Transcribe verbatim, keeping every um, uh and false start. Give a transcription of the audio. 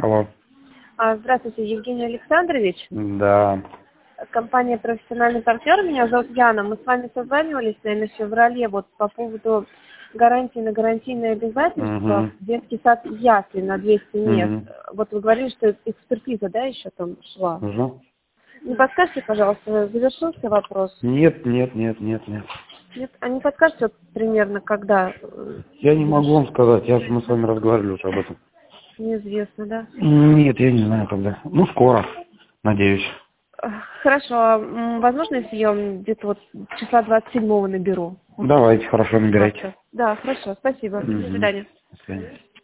Алло. А, Здравствуйте, Евгений Александрович. Да. Компания «Профессиональный партнер». Меня зовут Яна. Мы с вами созванивались, наверное, в феврале вот по поводу гарантии на гарантийные обязательства. Угу. Детский сад ясли на двести мест. Угу. Вот вы говорили, что экспертиза, да, еще там шла. Угу. Не подскажете, пожалуйста, завершился вопрос? Нет, нет, нет, нет, нет. Нет, а не подскажете вот, примерно, когда? э, Я не могу вам сказать, я, мы с вами разговаривали уже об этом. Неизвестно, да? Нет, я не знаю когда. Ну, скоро, надеюсь. Э, Хорошо, а, м, возможно, если я вам где-то вот числа двадцать седьмого наберу? Давайте, хорошо, набирайте. Да, хорошо, спасибо. До Угу. свидания. До свидания.